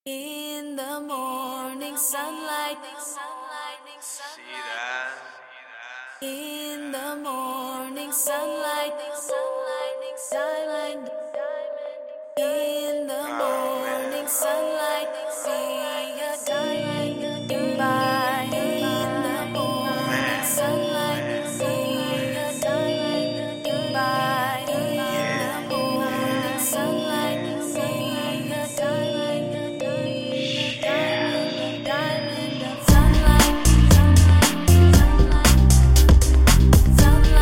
In the morning sunlight, See that? in the morning sunlight, diamond. In the morning sunlight, be a diamond. By in the morning sunlight, be a diamond. By in the morning sunlight, be a diamond. Diamond, diamond of sunlight, sunlight,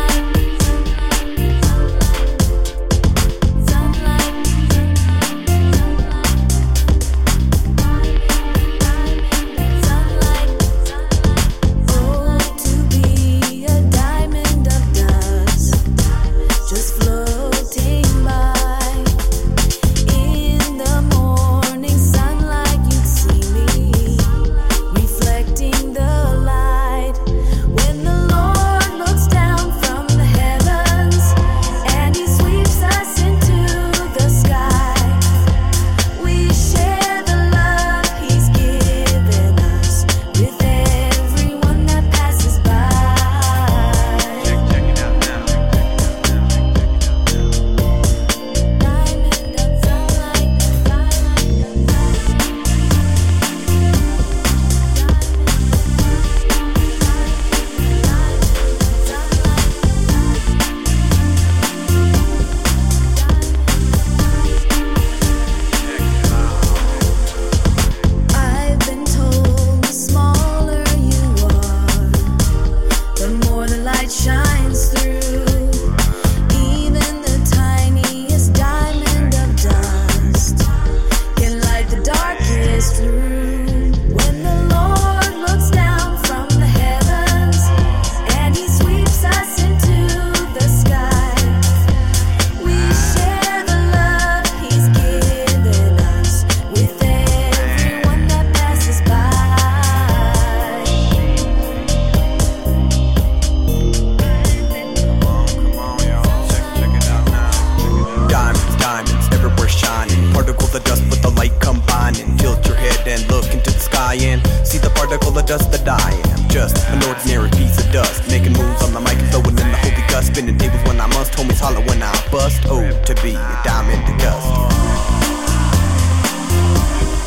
oh, to be a diamond of dust, just floating by. In the morning sunlight, you'd see me reflecting the light. When the Lord looks down from the heavens and He sweeps us into the sky, we share the love He's given us with everyone that passes by. Check it out now. Diamond of sunlight, I've been told the smaller you are, the more the light shines through. Even the tiniest diamond of dust can light the darkest room. When the Lord looks down from the heavens and He sweeps us into the sky, we share the love He's given us with everyone that passes by. Come on, y'all. Check it out now. Diamonds, diamonds, everywhere shining. Particles of dust with the light combining. Tilt your head and look into the sky and see the particle of dust that I am. Just an ordinary piece of dust, making moves on the mic and flowing in the holy gust. Spinning tables when I must, homies holler when I bust. Oh, to be a diamond of dust.